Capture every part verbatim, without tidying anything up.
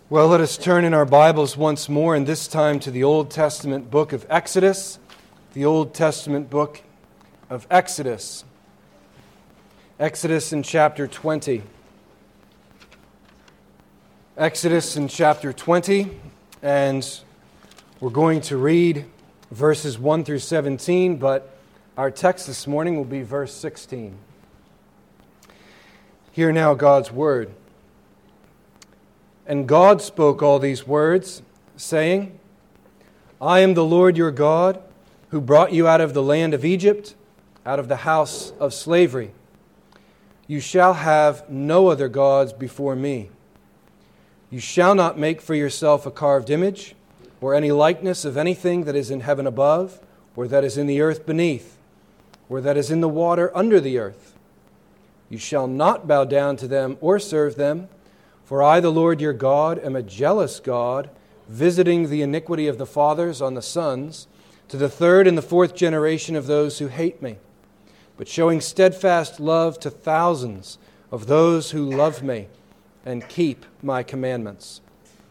Well, let us turn in our Bibles once more, and this time to the Old Testament book of Exodus. The Old Testament book of Exodus. Exodus in chapter twenty. Exodus in chapter twenty, and we're going to read verses one through seventeen, but our text this morning will be verse sixteen. Hear now God's word. And God spoke all these words, saying, I am the Lord your God, who brought you out of the land of Egypt, out of the house of slavery. You shall have no other gods before me. You shall not make for yourself a carved image, or any likeness of anything that is in heaven above, or that is in the earth beneath, or that is in the water under the earth. You shall not bow down to them or serve them, for I, the Lord your God, am a jealous God, visiting the iniquity of the fathers on the sons, to the third and the fourth generation of those who hate me, but showing steadfast love to thousands of those who love me and keep my commandments.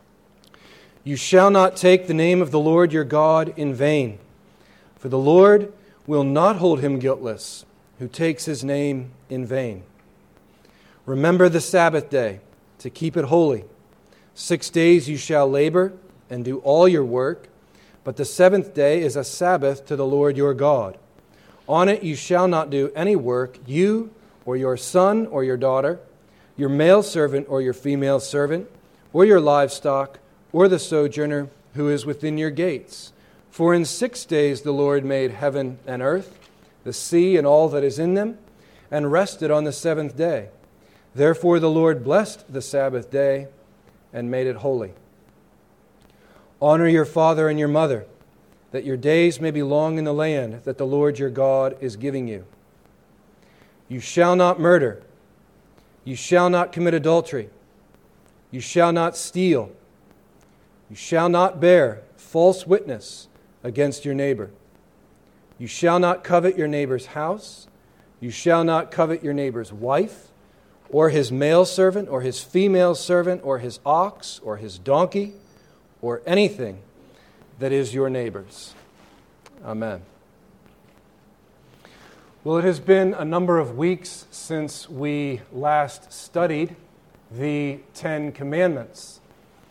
You shall not take the name of the Lord your God in vain, for the Lord will not hold him guiltless who takes his name in vain. Remember the Sabbath day, to keep it holy. Six days you shall labor and do all your work, but the seventh day is a Sabbath to the Lord your God. On it you shall not do any work, you or your son or your daughter, your male servant or your female servant, or your livestock, or the sojourner who is within your gates. For in six days the Lord made heaven and earth, the sea and all that is in them, and rested on the seventh day. Therefore the Lord blessed the Sabbath day and made it holy. Honor your father and your mother, that your days may be long in the land that the Lord your God is giving you. You shall not murder. You shall not commit adultery. You shall not steal. You shall not bear false witness against your neighbor. You shall not covet your neighbor's house. You shall not covet your neighbor's wife, or his male servant, or his female servant, or his ox, or his donkey, or anything that is your neighbor's. Amen. Well, it has been a number of weeks since we last studied the Ten Commandments.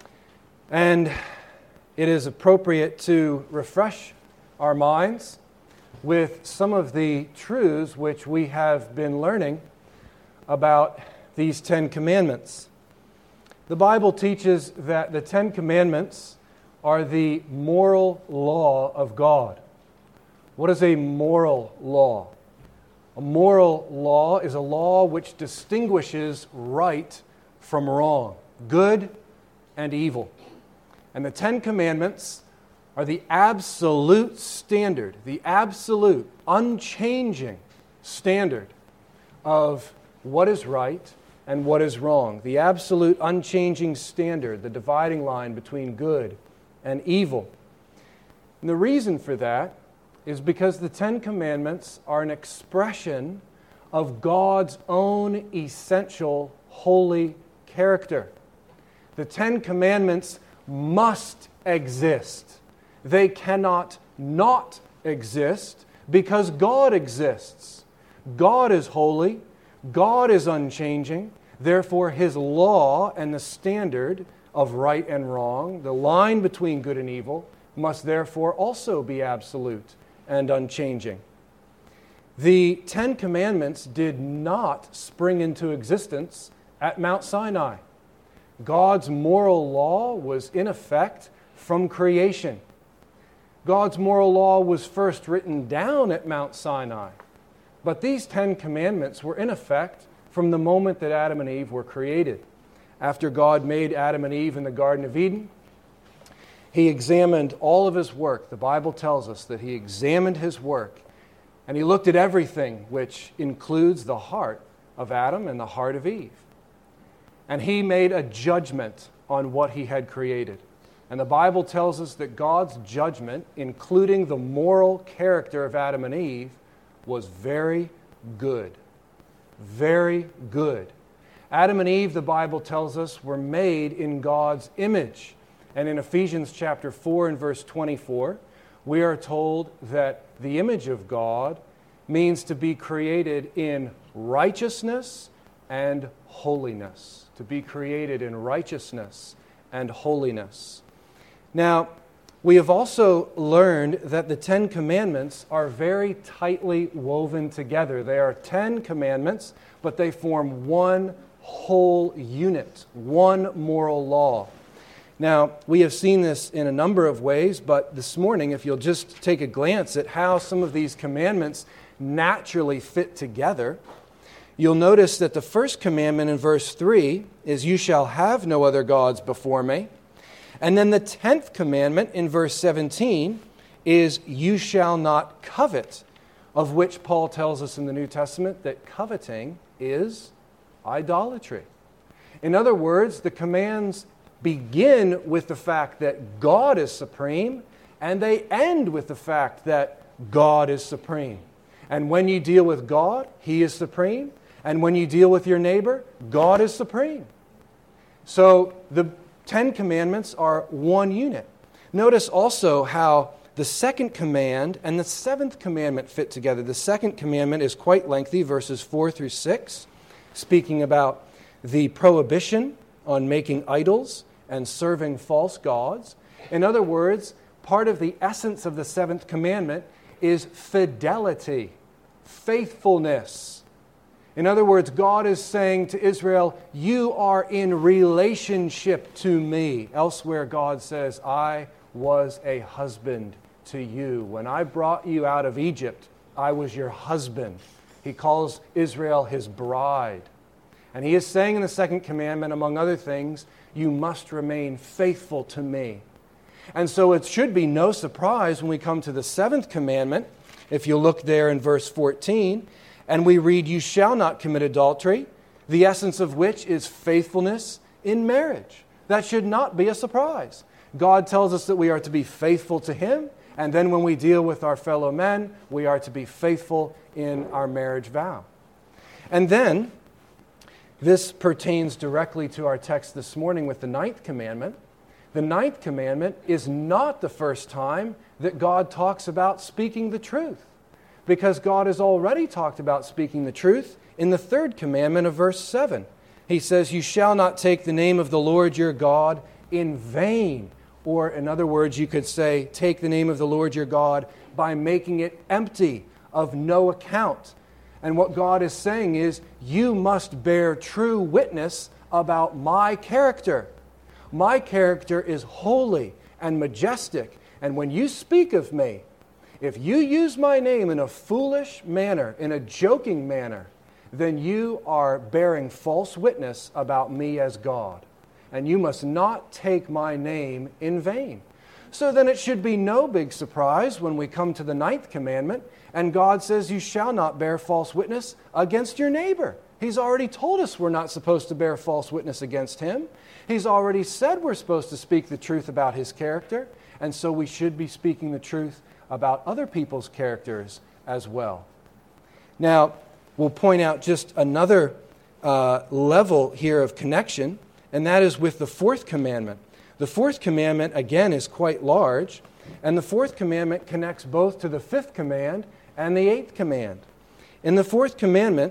And it is appropriate to refresh our minds with some of the truths which we have been learning about these Ten Commandments. The Bible teaches that the Ten Commandments are the moral law of God. What is a moral law? A moral law is a law which distinguishes right from wrong, good and evil. And the Ten Commandments are the absolute standard, the absolute, unchanging standard of what is right and what is wrong. The absolute unchanging standard, the dividing line between good and evil. And the reason for that is because the Ten Commandments are an expression of God's own essential holy character. The Ten Commandments must exist. They cannot not exist because God exists. God is holy. God is unchanging, therefore His law and the standard of right and wrong, the line between good and evil, must therefore also be absolute and unchanging. The Ten Commandments did not spring into existence at Mount Sinai. God's moral law was in effect from creation. God's moral law was first written down at Mount Sinai. But these Ten Commandments were in effect from the moment that Adam and Eve were created. After God made Adam and Eve in the Garden of Eden, He examined all of His work. The Bible tells us that He examined His work, and He looked at everything, which includes the heart of Adam and the heart of Eve. And He made a judgment on what He had created. And the Bible tells us that God's judgment, including the moral character of Adam and Eve, was very good. Very good. Adam and Eve, the Bible tells us, were made in God's image. And in Ephesians chapter four and verse twenty-four, we are told that the image of God means to be created in righteousness and holiness. To be created in righteousness and holiness. Now, we have also learned that the Ten Commandments are very tightly woven together. They are ten commandments, but they form one whole unit, one moral law. Now, we have seen this in a number of ways, but this morning, if you'll just take a glance at how some of these commandments naturally fit together, you'll notice that the first commandment in verse three is, "You shall have no other gods before me." And then the tenth commandment in verse seventeen is, "You shall not covet," of which Paul tells us in the New Testament that coveting is idolatry. In other words, the commands begin with the fact that God is supreme, and they end with the fact that God is supreme. And when you deal with God, He is supreme. And when you deal with your neighbor, God is supreme. So the Ten Commandments are one unit. Notice also how the second command and the seventh commandment fit together. The second commandment is quite lengthy, verses four through six, speaking about the prohibition on making idols and serving false gods. In other words, part of the essence of the seventh commandment is fidelity, faithfulness. In other words, God is saying to Israel, you are in relationship to me. Elsewhere, God says, I was a husband to you. When I brought you out of Egypt, I was your husband. He calls Israel his bride. And he is saying in the second commandment, among other things, you must remain faithful to me. And so it should be no surprise when we come to the seventh commandment, if you look there in verse fourteen, and we read, you shall not commit adultery, the essence of which is faithfulness in marriage. That should not be a surprise. God tells us that we are to be faithful to Him, and then when we deal with our fellow men, we are to be faithful in our marriage vow. And then, this pertains directly to our text this morning with the ninth commandment. The ninth commandment is not the first time that God talks about speaking the truth, because God has already talked about speaking the truth in the third commandment of verse seven. He says, you shall not take the name of the Lord your God in vain. Or in other words, you could say, take the name of the Lord your God by making it empty, of no account. And what God is saying is, you must bear true witness about my character. My character is holy and majestic. And when you speak of me, if you use my name in a foolish manner, in a joking manner, then you are bearing false witness about me as God. And you must not take my name in vain. So then it should be no big surprise when we come to the ninth commandment, and God says you shall not bear false witness against your neighbor. He's already told us we're not supposed to bear false witness against him. He's already said we're supposed to speak the truth about his character, and so we should be speaking the truth about other people's characters as well. Now, we'll point out just another uh, level here of connection, and that is with the fourth commandment. The fourth commandment, again, is quite large, and the fourth commandment connects both to the fifth command and the eighth command. In the fourth commandment,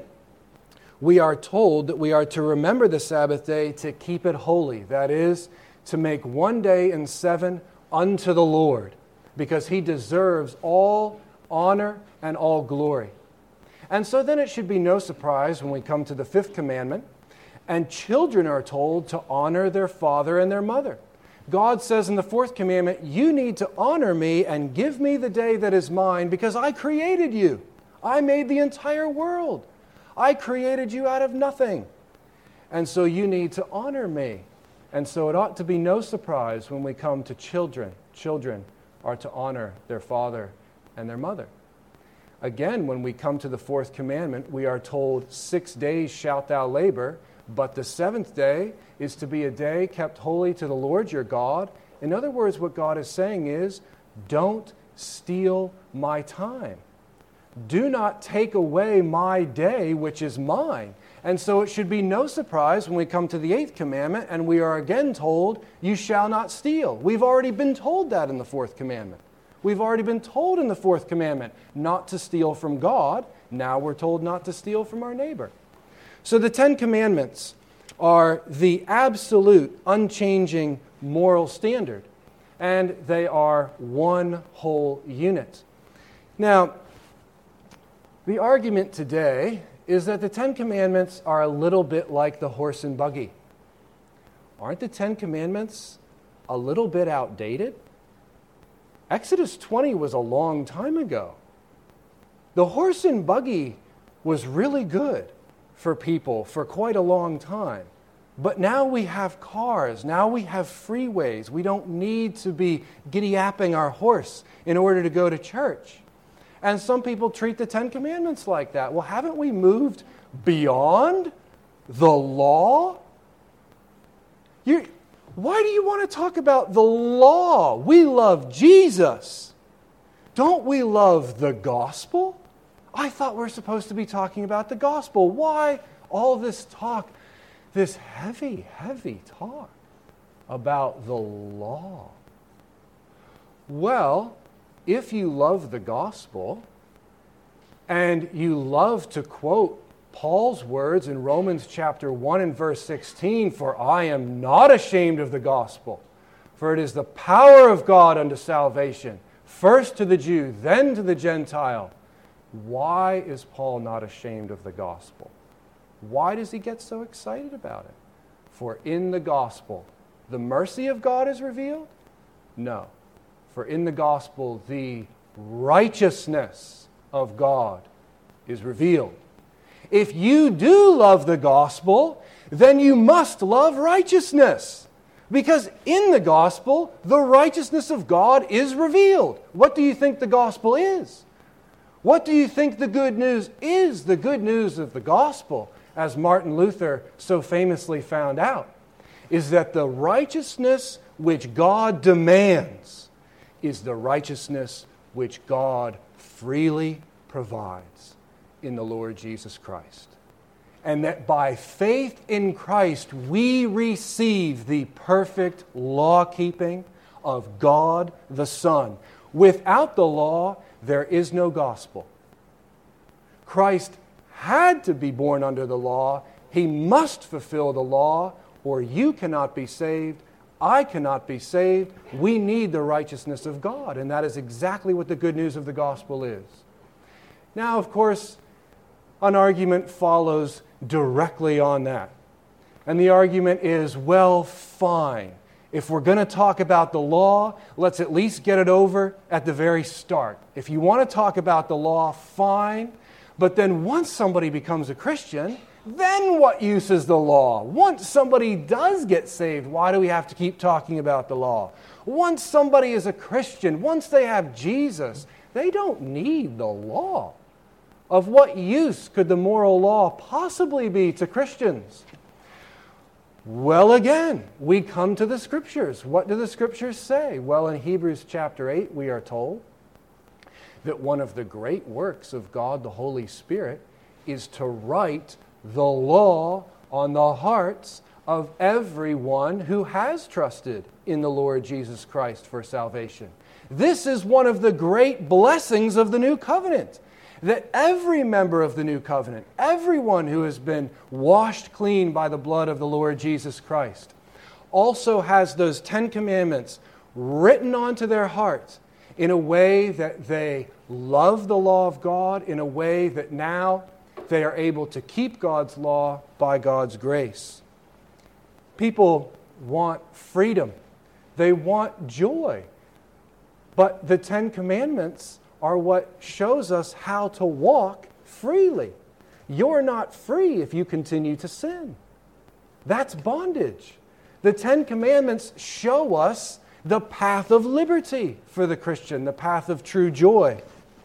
we are told that we are to remember the Sabbath day to keep it holy. That is, to make one day in seven unto the Lord, because He deserves all honor and all glory. And so then it should be no surprise when we come to the fifth commandment, and children are told to honor their father and their mother. God says in the fourth commandment, you need to honor me and give me the day that is mine, because I created you. I made the entire world. I created you out of nothing. And so you need to honor me. And so it ought to be no surprise when we come to children. Children are to honor their father and their mother. Again, when we come to the fourth commandment, we are told, six days shalt thou labor, but the seventh day is to be a day kept holy to the Lord your God. In other words, what God is saying is, don't steal my time. Do not take away my day, which is mine. And so it should be no surprise when we come to the eighth commandment and we are again told, you shall not steal. We've already been told that in the fourth commandment. We've already been told in the fourth commandment not to steal from God. Now we're told not to steal from our neighbor. So the Ten Commandments are the absolute, unchanging moral standard. And they are one whole unit. Now, the argument today is that the Ten Commandments are a little bit like the horse and buggy. Aren't the Ten Commandments a little bit outdated? Exodus twenty was a long time ago. The horse and buggy was really good for people for quite a long time. But now we have cars, now we have freeways. We don't need to be giddy-apping our horse in order to go to church. And some people treat the Ten Commandments like that. Well, haven't we moved beyond the law? You, why do you want to talk about the law? We love Jesus. Don't we love the gospel? I thought we we're supposed to be talking about the gospel. Why all this talk, this heavy, heavy talk about the law? Well, if you love the gospel and you love to quote Paul's words in Romans chapter one and verse sixteen, for I am not ashamed of the gospel, for it is the power of God unto salvation, first to the Jew, then to the Gentile. Why is Paul not ashamed of the gospel? Why does he get so excited about it? For in the gospel, the mercy of God is revealed? No. For in the gospel, the righteousness of God is revealed. If you do love the gospel, then you must love righteousness. Because in the gospel, the righteousness of God is revealed. What do you think the gospel is? What do you think the good news is? The good news of the gospel, as Martin Luther so famously found out, is that the righteousness which God demands is the righteousness which God freely provides in the Lord Jesus Christ. And that by faith in Christ we receive the perfect law-keeping of God the Son. Without the law, there is no gospel. Christ had to be born under the law. He must fulfill the law, or you cannot be saved. I cannot be saved. We need the righteousness of God, and that is exactly what the good news of the gospel is. Now, of course, an argument follows directly on that. And the argument is, well, fine. If we're going to talk about the law, let's at least get it over at the very start. If you want to talk about the law, fine. But then once somebody becomes a Christian, then what use is the law? Once somebody does get saved, why do we have to keep talking about the law? Once somebody is a Christian, once they have Jesus, they don't need the law. Of what use could the moral law possibly be to Christians? Well, again, we come to the Scriptures. What do the Scriptures say? Well, in Hebrews chapter eight, we are told that one of the great works of God, the Holy Spirit, is to write the law on the hearts of everyone who has trusted in the Lord Jesus Christ for salvation. This is one of the great blessings of the new covenant, that every member of the new covenant, everyone who has been washed clean by the blood of the Lord Jesus Christ, also has those Ten Commandments written onto their hearts in a way that they love the law of God, in a way that now they are able to keep God's law by God's grace. People want freedom. They want joy. But the Ten Commandments are what shows us how to walk freely. You're not free if you continue to sin. That's bondage. The Ten Commandments show us the path of liberty for the Christian, the path of true joy.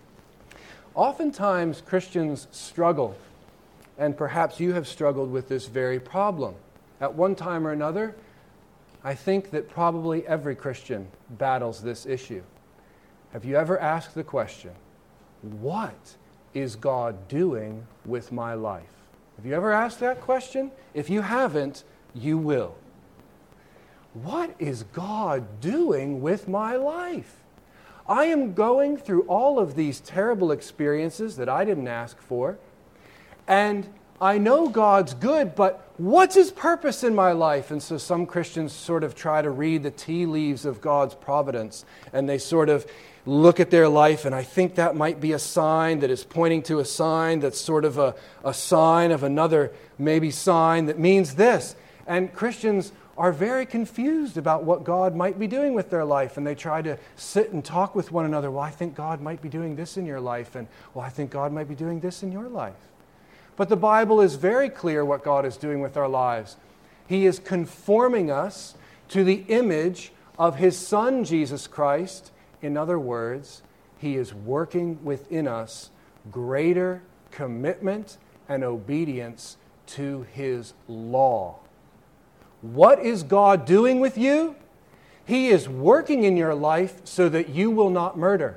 Oftentimes, Christians struggle, and perhaps you have struggled with this very problem. At one time or another, I think that probably every Christian battles this issue. Have you ever asked the question, what is God doing with my life? Have you ever asked that question? If you haven't, you will. What is God doing with my life? I am going through all of these terrible experiences that I didn't ask for, and I know God's good, but what's His purpose in my life? And so some Christians sort of try to read the tea leaves of God's providence, and they sort of look at their life, and I think that might be a sign that is pointing to a sign that's sort of a, a sign of another maybe sign that means this. And Christians are very confused about what God might be doing with their life, and they try to sit and talk with one another. Well, I think God might be doing this in your life, and well, I think God might be doing this in your life. But the Bible is very clear what God is doing with our lives. He is conforming us to the image of His Son, Jesus Christ. In other words, He is working within us greater commitment and obedience to His law. What is God doing with you? He is working in your life so that you will not murder.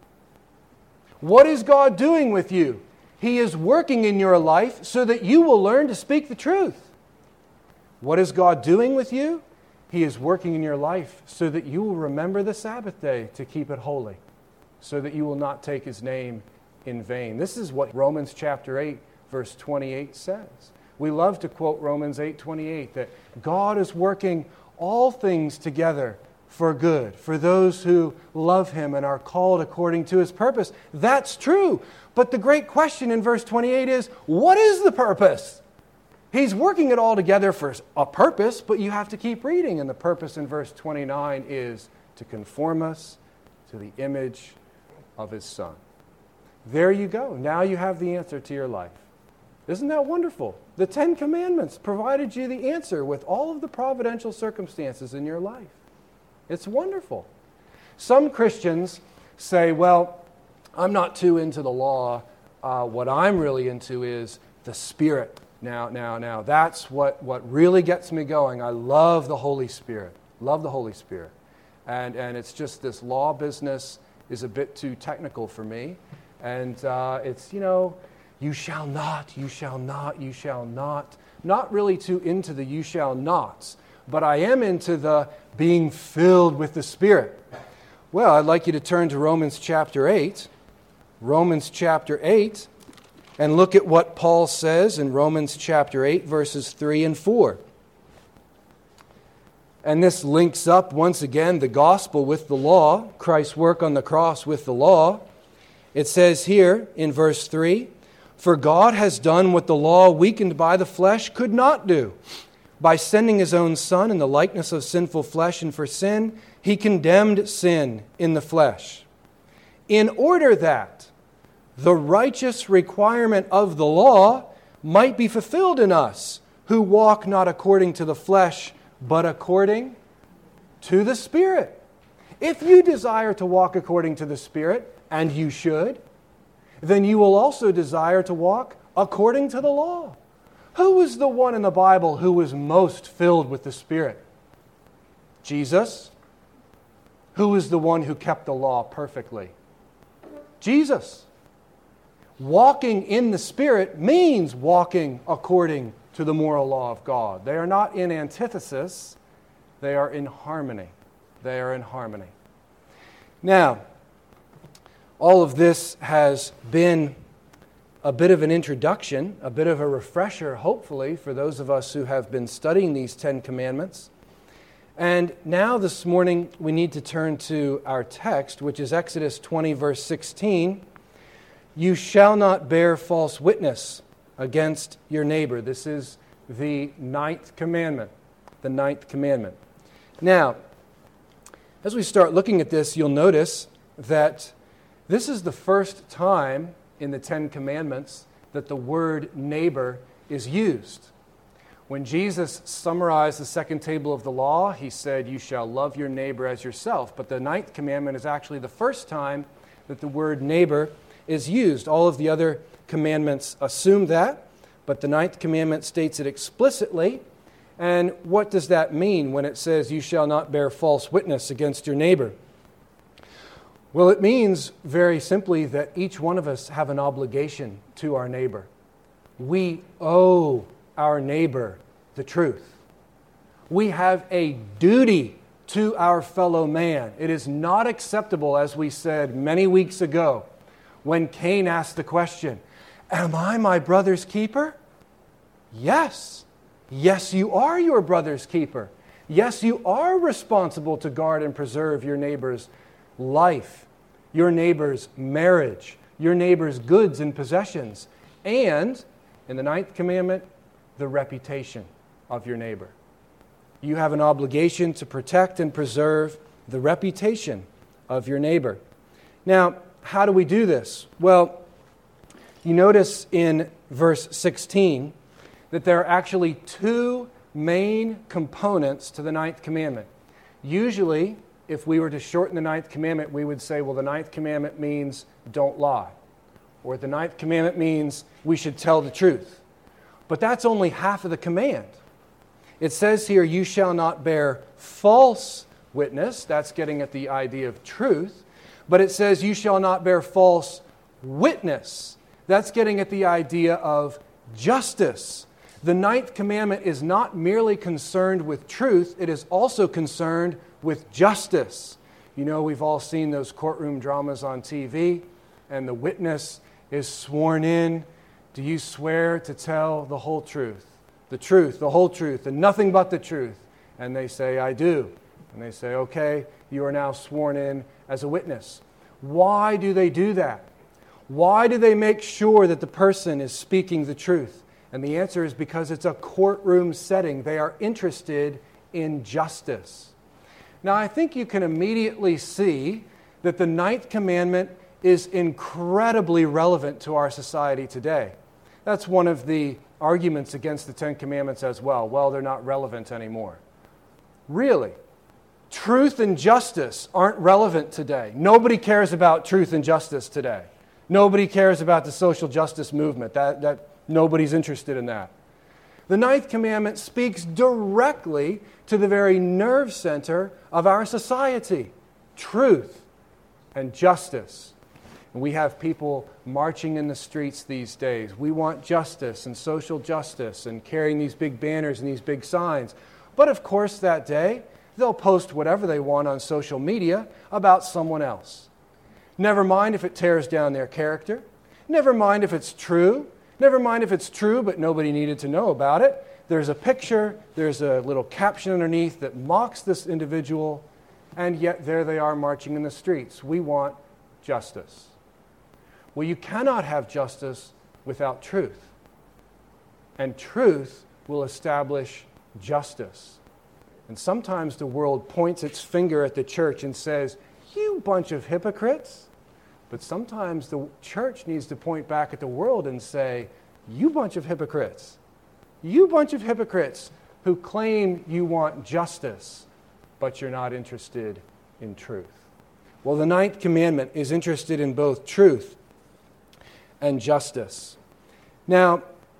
What is God doing with you? He is working in your life so that you will learn to speak the truth. What is God doing with you? He is working in your life so that you will remember the Sabbath day to keep it holy, so that you will not take His name in vain. This is what Romans chapter eight, verse twenty-eight says. We love to quote Romans eight twenty-eight, that God is working all things together for good, for those who love Him and are called according to His purpose. That's true. But the great question in verse twenty-eight is, what is the purpose? He's working it all together for a purpose, but you have to keep reading. And the purpose in verse twenty-nine is to conform us to the image of His Son. There you go. Now you have the answer to your life. Isn't that wonderful? The Ten Commandments provided you the answer with all of the providential circumstances in your life. It's wonderful. Some Christians say, well, I'm not too into the law. Uh, what I'm really into is the Spirit. Now, now, now, that's what, what really gets me going. I love the Holy Spirit. Love the Holy Spirit. And, and it's just this law business is a bit too technical for me. And uh, it's, you know, you shall not, you shall not, you shall not. Not really too into the you shall nots, but I am into the being filled with the Spirit. Well, I'd like you to turn to Romans chapter eight. Romans chapter eight, and look at what Paul says in Romans chapter eight, verses three and four. And this links up once again the gospel with the law, Christ's work on the cross with the law. It says here in verse three, for God has done what the law, weakened by the flesh, could not do. By sending His own Son in the likeness of sinful flesh, and for sin, He condemned sin in the flesh, in order that the righteous requirement of the law might be fulfilled in us, who walk not according to the flesh, but according to the Spirit. If you desire to walk according to the Spirit, and you should, then you will also desire to walk according to the law. Who was the one in the Bible who was most filled with the Spirit? Jesus. Who was the one who kept the law perfectly? Jesus. Walking in the Spirit means walking according to the moral law of God. They are not in antithesis. They are in harmony. They are in harmony. Now, all of this has been a bit of an introduction, a bit of a refresher, hopefully, for those of us who have been studying these Ten Commandments. And now this morning we need to turn to our text, which is Exodus twenty, verse sixteen. You shall not bear false witness against your neighbor. This is the ninth commandment. The ninth commandment. Now, as we start looking at this, you'll notice that this is the first time in the Ten Commandments that the word neighbor is used. When Jesus summarized the second table of the law, He said, you shall love your neighbor as yourself. But the ninth commandment is actually the first time that the word neighbor is used. All of the other commandments assume that, but the ninth commandment states it explicitly. And what does that mean when it says, you shall not bear false witness against your neighbor? Well, it means very simply that each one of us have an obligation to our neighbor. we owe our neighbor the truth. We have a duty to our fellow man. It is not acceptable, as we said many weeks ago, when Cain asked the question, "Am I my brother's keeper?" Yes. Yes, you are your brother's keeper. Yes, you are responsible to guard and preserve your neighbor's life, your neighbor's marriage, your neighbor's goods and possessions, and, in the ninth commandment, the reputation of your neighbor. You have an obligation to protect and preserve the reputation of your neighbor. Now, how do we do this? Well, you notice in verse sixteen that there are actually two main components to the ninth commandment. Usually, if we were to shorten the ninth commandment, we would say, well, the ninth commandment means don't lie. Or the ninth commandment means we should tell the truth. But that's only half of the command. It says here, you shall not bear false witness. That's getting at the idea of truth. But it says you shall not bear false witness. That's getting at the idea of justice. The ninth commandment is not merely concerned with truth, it is also concerned with justice. You know, we've all seen those courtroom dramas on T V, and the witness is sworn in. Do you swear to tell the whole truth? The truth, the whole truth, and nothing but the truth? And they say, I do. And they say, okay, you are now sworn in as a witness. Why do they do that? Why do they make sure that the person is speaking the truth? And the answer is because it's a courtroom setting. They are interested in justice. Now, I think you can immediately see that the ninth commandment is incredibly relevant to our society today. That's one of the arguments against the Ten Commandments as well. Well, they're not relevant anymore. Really? Truth and justice aren't relevant today. Nobody cares about truth and justice today. Nobody cares about the social justice movement. That, that nobody's interested in that. The ninth commandment speaks directly to the very nerve center of our society. Truth and justice. And we have people marching in the streets these days. We want justice and social justice and carrying these big banners and these big signs. But of course that day, they'll post whatever they want on social media about someone else. Never mind if it tears down their character. Never mind if it's true. Never mind if it's true, but nobody needed to know about it. There's a picture, there's a little caption underneath that mocks this individual, and yet there they are marching in the streets. We want justice. Well, you cannot have justice without truth. And truth will establish justice. And sometimes the world points its finger at the church and says, you bunch of hypocrites. But sometimes the church needs to point back at the world and say, you bunch of hypocrites. You bunch of hypocrites who claim you want justice, but you're not interested in truth. Well, the ninth commandment is interested in both truth and justice. Now,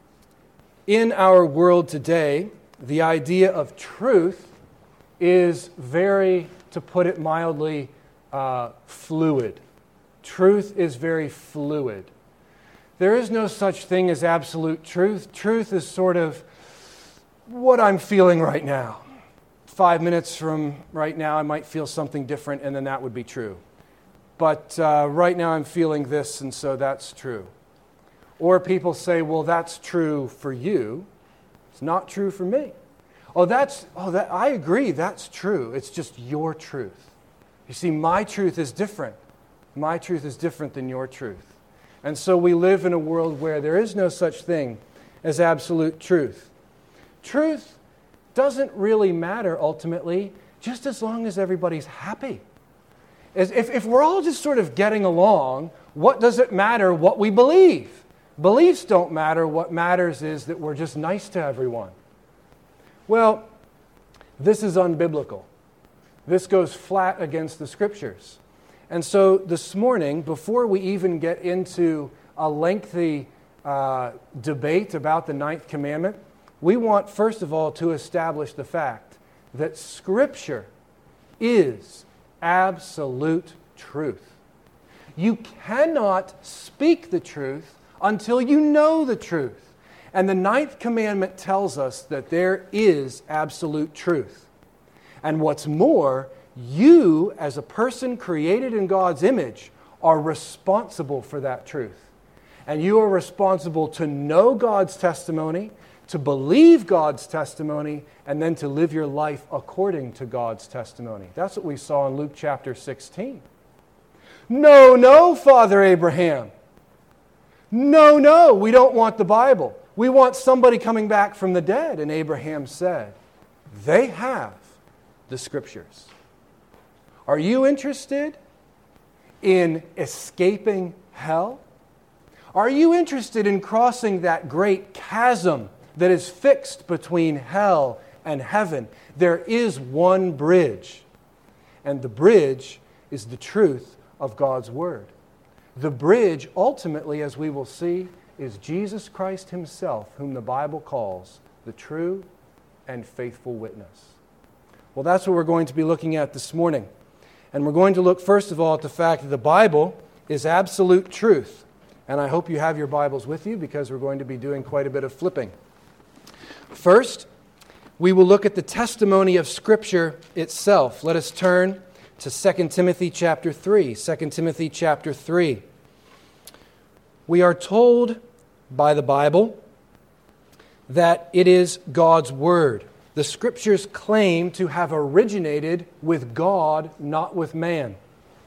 in our world today, the idea of truth is very, to put it mildly, uh, fluid. Truth is very fluid. There is no such thing as absolute truth. Truth is sort of what I'm feeling right now. Five minutes from right now, I might feel something different, and then that would be true. But uh, right now, I'm feeling this, and so that's true. Or people say, well, that's true for you. It's not true for me. Oh, that's, oh, that, I agree, that's true. It's just your truth. You see, my truth is different. My truth is different than your truth. And so we live in a world where there is no such thing as absolute truth. Truth doesn't really matter ultimately, just as long as everybody's happy. If, if we're all just sort of getting along, what does it matter what we believe? Beliefs don't matter. What matters is that we're just nice to everyone. Well, this is unbiblical. This goes flat against the Scriptures. And so this morning, before we even get into a lengthy uh, debate about the ninth commandment, we want, first of all, to establish the fact that Scripture is absolute truth. You cannot speak the truth until you know the truth. And the ninth commandment tells us that there is absolute truth. And what's more, you, as a person created in God's image, are responsible for that truth. And you are responsible to know God's testimony, to believe God's testimony, and then to live your life according to God's testimony. That's what we saw in Luke chapter sixteen. No, no, Father Abraham. No, no, we don't want the Bible. We want somebody coming back from the dead. And Abraham said, they have the Scriptures. Are you interested in escaping hell? Are you interested in crossing that great chasm that is fixed between hell and heaven? There is one bridge, and the bridge is the truth of God's Word. The bridge, ultimately, as we will see, is Jesus Christ Himself, whom the Bible calls the true and faithful witness. Well, that's what we're going to be looking at this morning. And we're going to look, first of all, at the fact that the Bible is absolute truth. And I hope you have your Bibles with you, because we're going to be doing quite a bit of flipping. First, we will look at the testimony of Scripture itself. Let us turn to Second Timothy chapter three. Second Timothy chapter three. We are told by the Bible that it is God's Word. The Scriptures claim to have originated with God, not with man.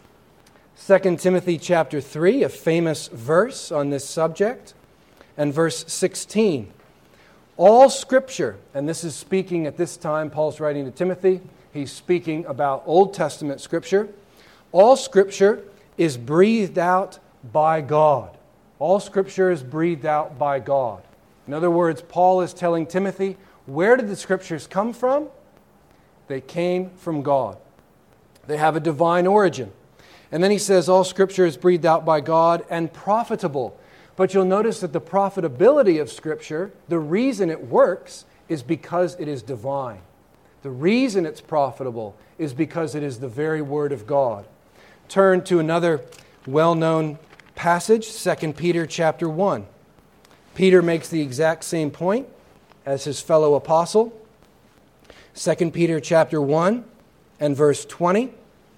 Second Timothy chapter three, a famous verse on this subject, and verse sixteen. All Scripture, and this is speaking at this time, Paul's writing to Timothy, he's speaking about Old Testament Scripture. All Scripture is breathed out by God. All Scripture is breathed out by God. In other words, Paul is telling Timothy, where did the Scriptures come from? They came from God. They have a divine origin. And then he says all Scripture is breathed out by God and profitable. But you'll notice that the profitability of Scripture, the reason it works, is because it is divine. The reason it's profitable is because it is the very Word of God. Turn to another well-known passage, Second Peter chapter one. Peter makes the exact same point as his fellow apostle. Second Peter chapter one and verse twenty.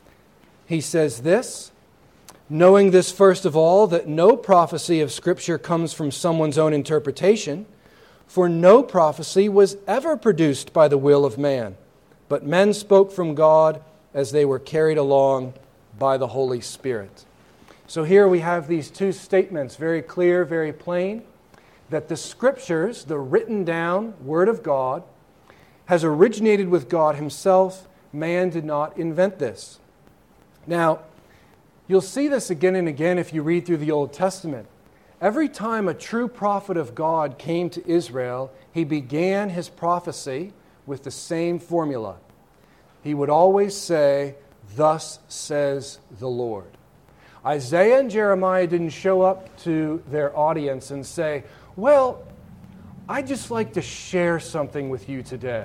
He says this, knowing this first of all, that no prophecy of Scripture comes from someone's own interpretation, for no prophecy was ever produced by the will of man, but men spoke from God as they were carried along by the Holy Spirit. So here we have these two statements, very clear, very plain, that the Scriptures, the written down Word of God, has originated with God Himself. Man did not invent this. Now, you'll see this again and again if you read through the Old Testament. Every time a true prophet of God came to Israel, he began his prophecy with the same formula. He would always say, "Thus says the Lord." Isaiah and Jeremiah didn't show up to their audience and say, well, I'd just like to share something with you today.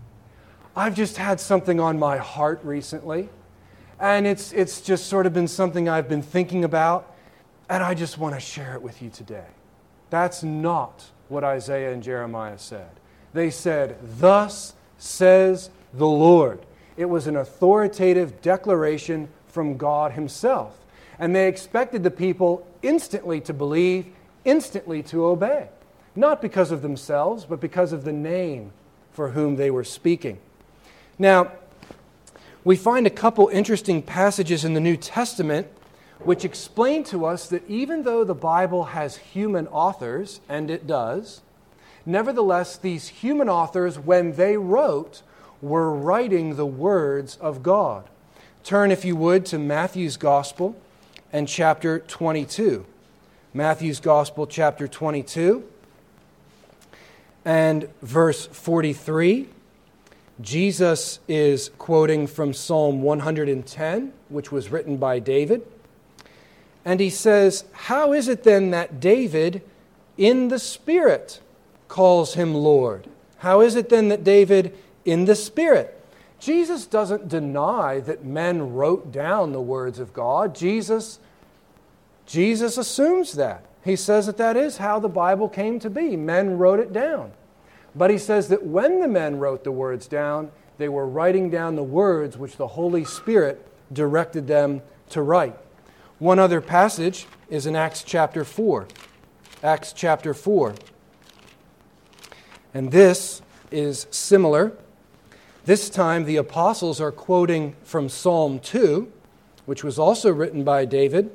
I've just had something on my heart recently, and it's it's just sort of been something I've been thinking about, and I just want to share it with you today. That's not what Isaiah and Jeremiah said. They said, "Thus says the Lord." It was an authoritative declaration from God Himself. And they expected the people instantly to believe, instantly to obey. Not because of themselves, but because of the name for whom they were speaking. Now, we find a couple interesting passages in the New Testament which explain to us that even though the Bible has human authors, and it does, nevertheless, these human authors, when they wrote, were writing the words of God. Turn, if you would, to Matthew's Gospel and chapter twenty-two. Matthew's Gospel, chapter twenty-two, and verse forty-three. Jesus is quoting from Psalm one hundred ten, which was written by David. And he says, "How is it then that David in the Spirit calls him Lord?" How is it then that David in the Spirit? Jesus doesn't deny that men wrote down the words of God. Jesus, Jesus assumes that. He says that that is how the Bible came to be. Men wrote it down. But he says that when the men wrote the words down, they were writing down the words which the Holy Spirit directed them to write. One other passage is in Acts chapter four. Acts chapter four. And this is similar. This time the apostles are quoting from Psalm two, which was also written by David.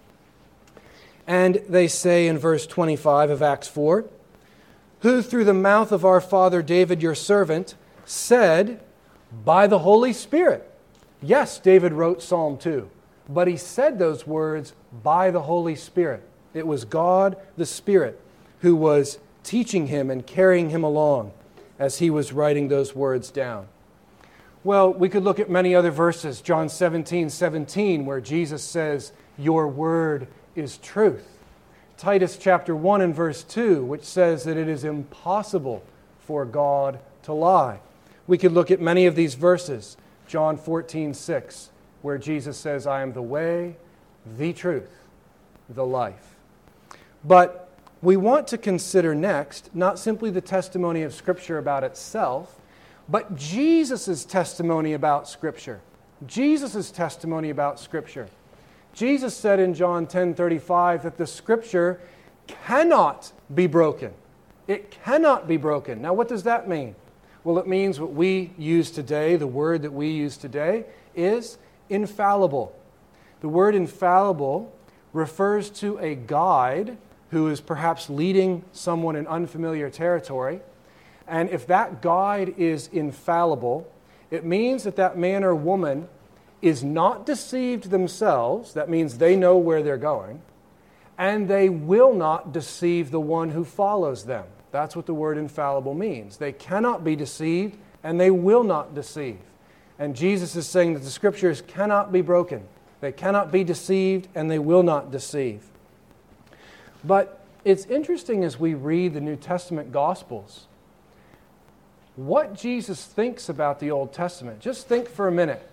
And they say in verse twenty-five of Acts four, who through the mouth of our father David your servant said by the Holy Spirit. Yes, David wrote Psalm two, but he said those words by the Holy Spirit. It was God the Spirit who was teaching him and carrying him along as he was writing those words down. Well, we could look at many other verses. John seventeen seventeen, where Jesus says, your word is truth. Titus chapter one and verse two, which says that it is impossible for God to lie. We could look at many of these verses. John fourteen six, where Jesus says, I am the way, the truth, the life. But we want to consider next, not simply the testimony of Scripture about itself, but Jesus' testimony about Scripture. Jesus' testimony about Scripture. Jesus said in John ten thirty-five that the Scripture cannot be broken. It cannot be broken. Now, what does that mean? Well, it means what we use today, the word that we use today, is infallible. The word infallible refers to a guide who is perhaps leading someone in unfamiliar territory. And if that guide is infallible, it means that that man or woman is not deceived themselves. That means they know where they're going. And they will not deceive the one who follows them. That's what the word infallible means. They cannot be deceived, and they will not deceive. And Jesus is saying that the Scriptures cannot be broken. They cannot be deceived, and they will not deceive. But it's interesting as we read the New Testament Gospels, what Jesus thinks about the Old Testament. Just think for a minute.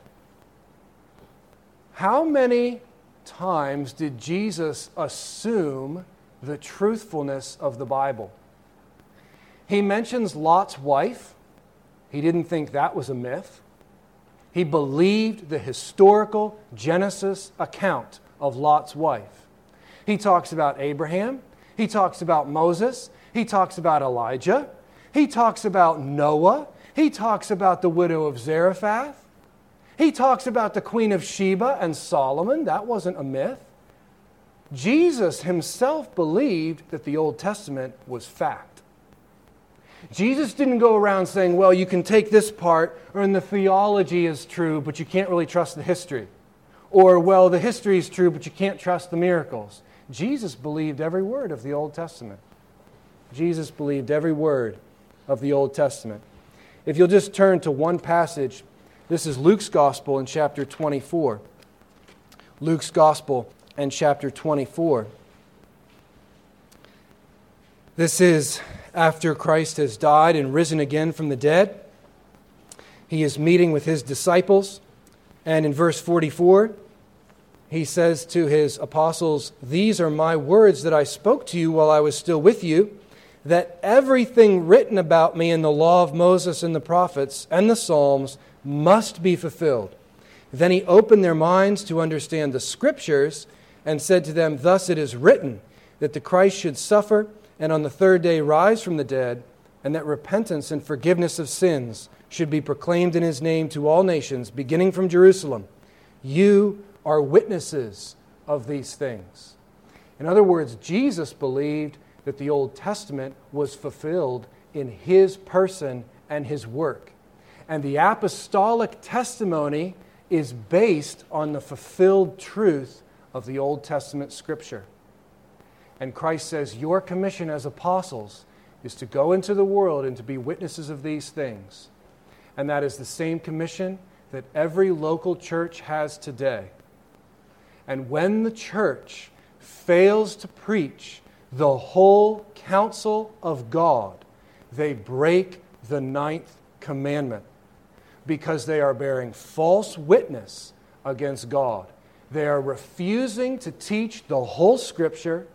How many times did Jesus assume the truthfulness of the Bible? He mentions Lot's wife. He didn't think that was a myth. He believed the historical Genesis account of Lot's wife. He talks about Abraham. He talks about Moses. He talks about Elijah. He talks about Noah. He talks about the widow of Zarephath. He talks about the Queen of Sheba and Solomon. That wasn't a myth. Jesus himself believed that the Old Testament was fact. Jesus didn't go around saying, well, you can take this part, or the theology is true, but you can't really trust the history. Or, well, the history is true, but you can't trust the miracles. Jesus believed every word of the Old Testament. Jesus believed every word of the Old Testament. If you'll just turn to one passage, this is Luke's Gospel in chapter twenty-four. Luke's Gospel and chapter twenty-four. This is after Christ has died and risen again from the dead. He is meeting with his disciples, and in verse forty-four, he says to his apostles, these are my words that I spoke to you while I was still with you, that everything written about me in the law of Moses and the prophets and the Psalms must be fulfilled. Then he opened their minds to understand the Scriptures and said to them, thus it is written, that the Christ should suffer and on the third day rise from the dead, and that repentance and forgiveness of sins should be proclaimed in his name to all nations, beginning from Jerusalem. You are witnesses of these things. In other words, Jesus believed that the Old Testament was fulfilled in his person and his work. And the apostolic testimony is based on the fulfilled truth of the Old Testament Scripture. And Christ says, your commission as apostles is to go into the world and to be witnesses of these things. And that is the same commission that every local church has today. And when the church fails to preach the whole counsel of God, they break the ninth commandment because they are bearing false witness against God. They are refusing to teach the whole Scripture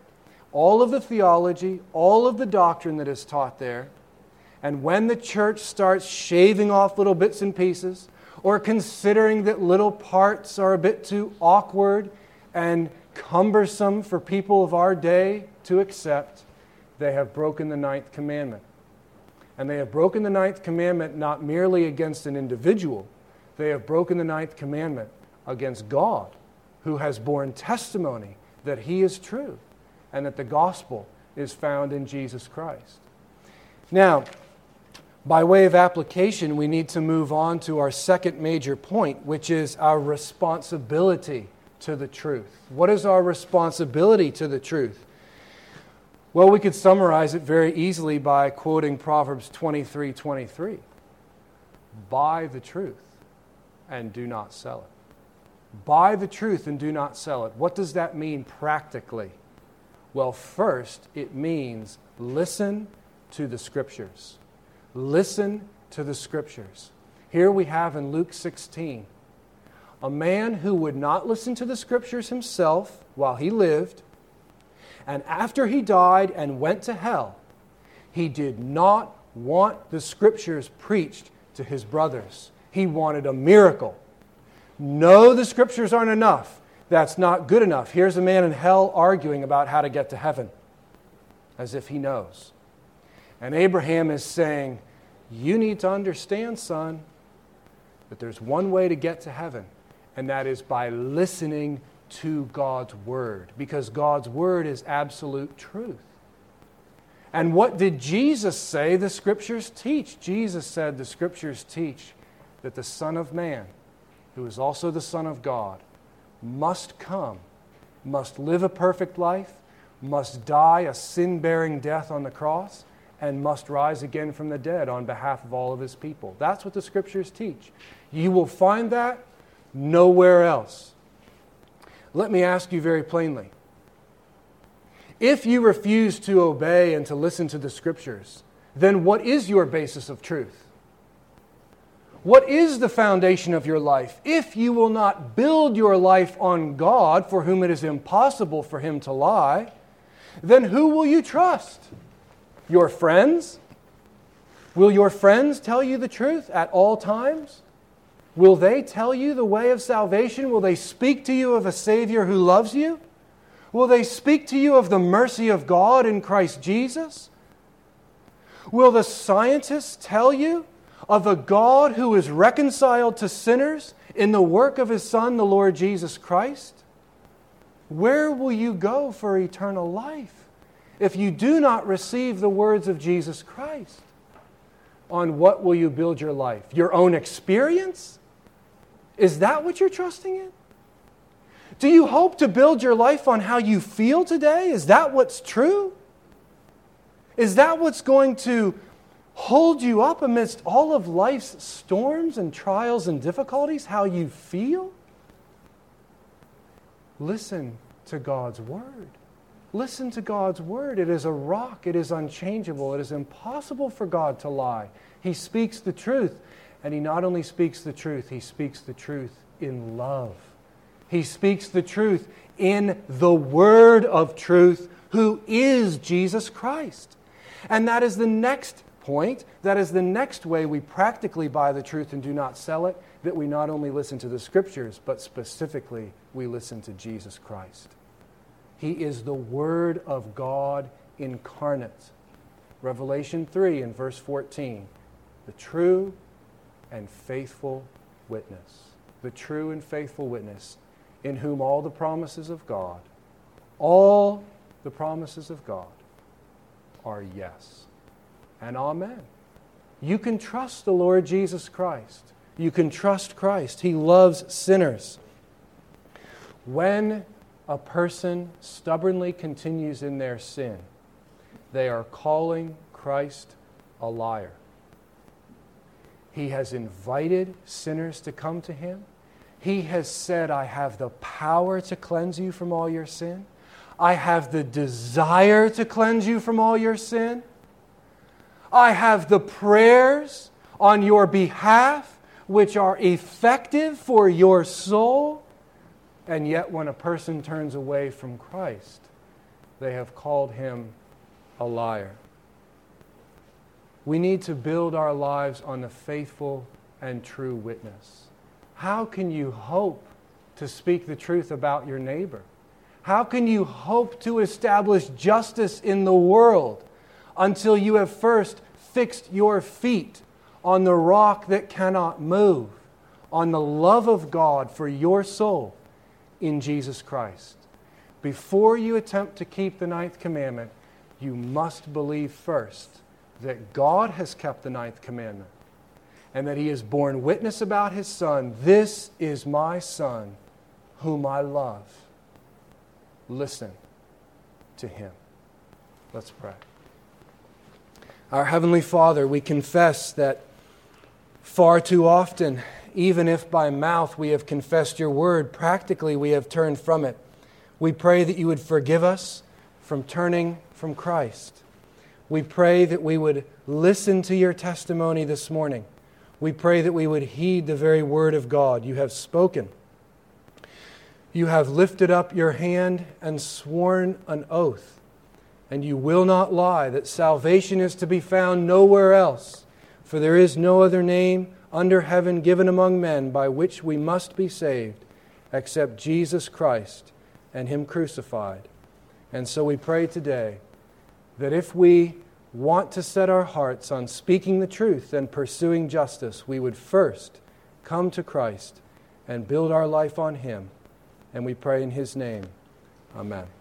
all of the theology, all of the doctrine that is taught there. And when the church starts shaving off little bits and pieces, or considering that little parts are a bit too awkward and cumbersome for people of our day to accept, they have broken the ninth commandment. And they have broken the ninth commandment not merely against an individual, they have broken the ninth commandment against God, who has borne testimony that He is true and that the gospel is found in Jesus Christ. Now, by way of application, we need to move on to our second major point, which is our responsibility to the truth. What is our responsibility to the truth? Well, we could summarize it very easily by quoting Proverbs twenty-three twenty-three. Buy the truth and do not sell it. Buy the truth and do not sell it. What does that mean practically? Well, first, it means listen to the Scriptures. Listen to the Scriptures. Here we have in Luke sixteen, a man who would not listen to the Scriptures himself while he lived, and after he died and went to hell, he did not want the Scriptures preached to his brothers. He wanted a miracle. No, the Scriptures aren't enough. That's not good enough. Here's a man in hell arguing about how to get to heaven, as if he knows. And Abraham is saying, you need to understand, son, that there's one way to get to heaven, and that is by listening to God's Word, because God's Word is absolute truth. And what did Jesus say the Scriptures teach? Jesus said the Scriptures teach that the Son of Man, who is also the Son of God, must come, must live a perfect life, must die a sin-bearing death on the cross, and must rise again from the dead on behalf of all of His people. That's what the Scriptures teach. You will find that nowhere else. Let me ask you very plainly. If you refuse to obey and to listen to the Scriptures, then what is your basis of truth? What is the foundation of your life? If you will not build your life on God, for whom it is impossible for Him to lie, then who will you trust? Your friends? Will your friends tell you the truth at all times? Will they tell you the way of salvation? Will they speak to you of a Savior who loves you? Will they speak to you of the mercy of God in Christ Jesus? Will the scientists tell you of a God who is reconciled to sinners in the work of His Son, the Lord Jesus Christ? Where will you go for eternal life if you do not receive the words of Jesus Christ? On what will you build your life? Your own experience? Is that what you're trusting in? Do you hope to build your life on how you feel today? Is that what's true? Is that what's going to hold you up amidst all of life's storms and trials and difficulties? How you feel? Listen to God's Word. Listen to God's Word. It is a rock. It is unchangeable. It is impossible for God to lie. He speaks the truth. And He not only speaks the truth, He speaks the truth in love. He speaks the truth in the Word of truth, who is Jesus Christ. And that is the next point. That is the next way we practically buy the truth and do not sell it, that we not only listen to the Scriptures, but specifically we listen to Jesus Christ. He is the Word of God incarnate. Revelation three and verse fourteen. The true and faithful witness. The true and faithful witness, in whom all the promises of God, all the promises of God are yes and amen. You can trust the Lord Jesus Christ. You can trust Christ. He loves sinners. When a person stubbornly continues in their sin, they are calling Christ a liar. He has invited sinners to come to Him. He has said, I have the power to cleanse you from all your sin. I have the desire to cleanse you from all your sin. I have the prayers on your behalf which are effective for your soul. And yet when a person turns away from Christ, they have called him a liar. We need to build our lives on the faithful and true witness. How can you hope to speak the truth about your neighbor? How can you hope to establish justice in the world until you have first fixed your feet on the rock that cannot move, on the love of God for your soul in Jesus Christ? Before you attempt to keep the ninth commandment, you must believe first that God has kept the ninth commandment and that He has borne witness about His Son. This is my Son, whom I love. Listen to Him. Let's pray. Our Heavenly Father, we confess that far too often, even if by mouth we have confessed Your word, practically we have turned from it. We pray that You would forgive us from turning from Christ. We pray that we would listen to Your testimony this morning. We pray that we would heed the very word of God. You have spoken. You have lifted up Your hand and sworn an oath, and You will not lie, that salvation is to be found nowhere else, for there is no other name under heaven given among men by which we must be saved, except Jesus Christ and Him crucified. And so we pray today that if we want to set our hearts on speaking the truth and pursuing justice, we would first come to Christ and build our life on Him. And we pray in His name. Amen.